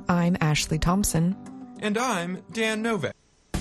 I'm Ashley Thompson. And I'm Dan Novak.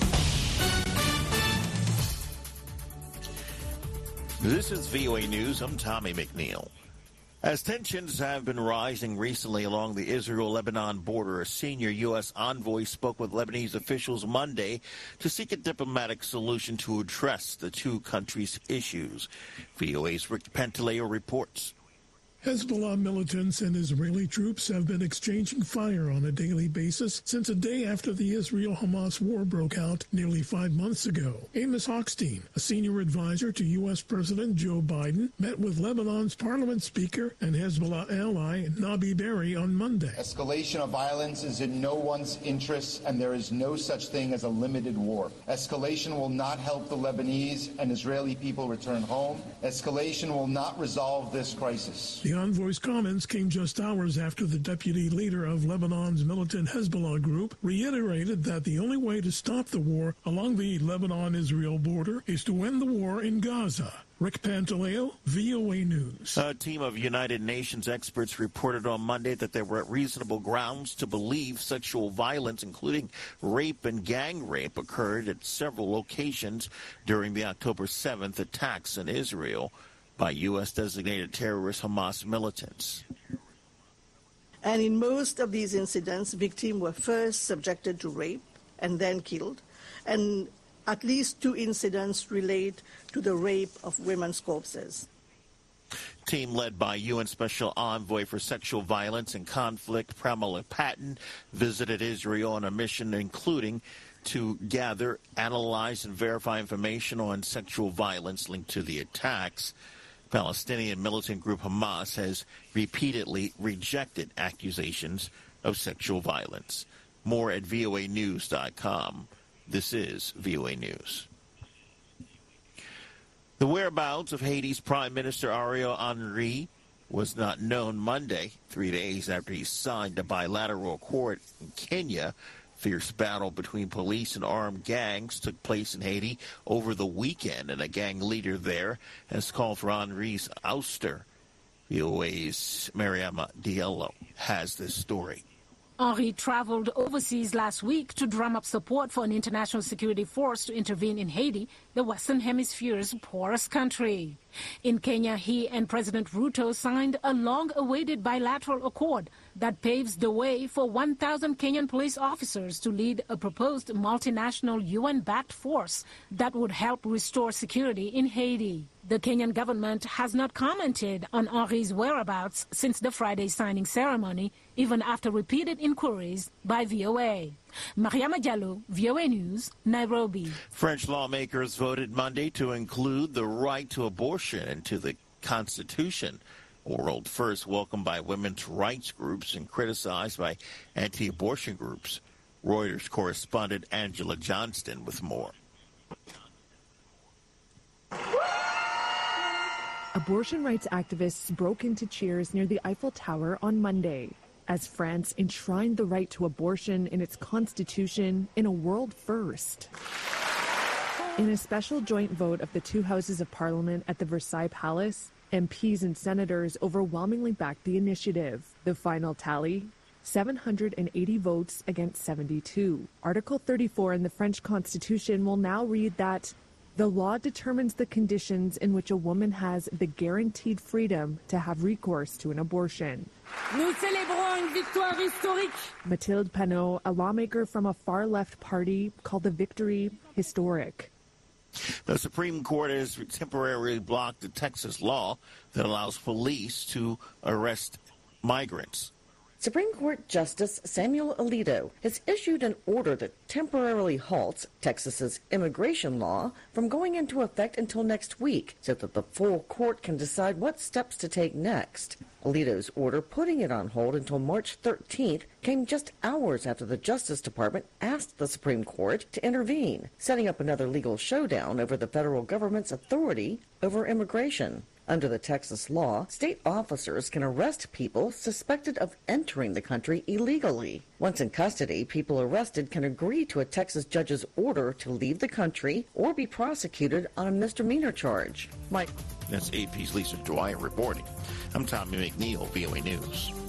This is VOA News. I'm Tommy McNeil. As tensions have been rising recently along the Israel-Lebanon border, a senior U.S. envoy spoke with Lebanese officials Monday to seek a diplomatic solution to address the two countries' issues. VOA's Rick Pantaleo reports. Hezbollah militants and Israeli troops have been exchanging fire on a daily basis since a day after the Israel-Hamas war broke out nearly 5 months ago. Amos Hochstein, a senior advisor to U.S. President Joe Biden, met with Lebanon's parliament speaker and Hezbollah ally Nabi Berri on Monday. Escalation of violence is in no one's interests, and there is no such thing as a limited war. Escalation will not help the Lebanese and Israeli people return home. Escalation will not resolve this crisis. The envoy's comments came just hours after the deputy leader of Lebanon's militant Hezbollah group reiterated that the only way to stop the war along the Lebanon-Israel border is to end the war in Gaza. Rick Pantaleo, VOA News. A team of United Nations experts reported on Monday that there were reasonable grounds to believe sexual violence, including rape and gang rape, occurred at several locations during the October 7th attacks in Israel by U.S.-designated terrorist Hamas militants. And in most of these incidents, victims were first subjected to rape and then killed. And at least 2 incidents relate to the rape of women's corpses. Team led by UN Special Envoy for Sexual Violence and Conflict, Pramila Patten, visited Israel on a mission including to gather, analyze, and verify information on sexual violence linked to the attacks. Palestinian militant group Hamas has repeatedly rejected accusations of sexual violence. More at voanews.com. This is VOA News. The whereabouts of Haiti's Prime Minister Ariel Henry was not known Monday, 3 days after he signed a bilateral accord in Kenya. Fierce battle between police and armed gangs took place in Haiti over the weekend, and a gang leader there has called for Henry's ouster. VOA's Mariama Diallo has this story. Henry traveled overseas last week to drum up support for an international security force to intervene in Haiti, the Western Hemisphere's poorest country. In Kenya, he and President Ruto signed a long-awaited bilateral accord that paves the way for 1,000 Kenyan police officers to lead a proposed multinational UN-backed force that would help restore security in Haiti. The Kenyan government has not commented on Henry's whereabouts since the Friday signing ceremony, even after repeated inquiries by VOA. Mariama Diallo, VOA News, Nairobi. French lawmakers voted Monday to include the right to abortion into the Constitution, a world first welcomed by women's rights groups and criticized by anti-abortion groups. Reuters correspondent Angela Johnston with more. Abortion rights activists broke into cheers near the Eiffel Tower on Monday as France enshrined the right to abortion in its constitution in a world first. In a special joint vote of the 2 houses of parliament at the Versailles Palace, MPs and senators overwhelmingly backed the initiative. The final tally, 780 votes against 72. Article 34 in the French Constitution will now read that the law determines the conditions in which a woman has the guaranteed freedom to have recourse to an abortion. Nous célébrons une victoire historique. Mathilde Panot, a lawmaker from a far-left party, called the victory historic. The Supreme Court has temporarily blocked the Texas law that allows police to arrest migrants. Supreme Court Justice Samuel Alito has issued an order that temporarily halts Texas's immigration law from going into effect until next week so that the full court can decide what steps to take next. Alito's order putting it on hold until March 13th came just hours after the Justice Department asked the Supreme Court to intervene, setting up another legal showdown over the federal government's authority over immigration. Under the Texas law, state officers can arrest people suspected of entering the country illegally. Once in custody, people arrested can agree to a Texas judge's order to leave the country or be prosecuted on a misdemeanor charge. That's AP's Lisa Dwyer reporting. I'm Tommy McNeil, VOA News.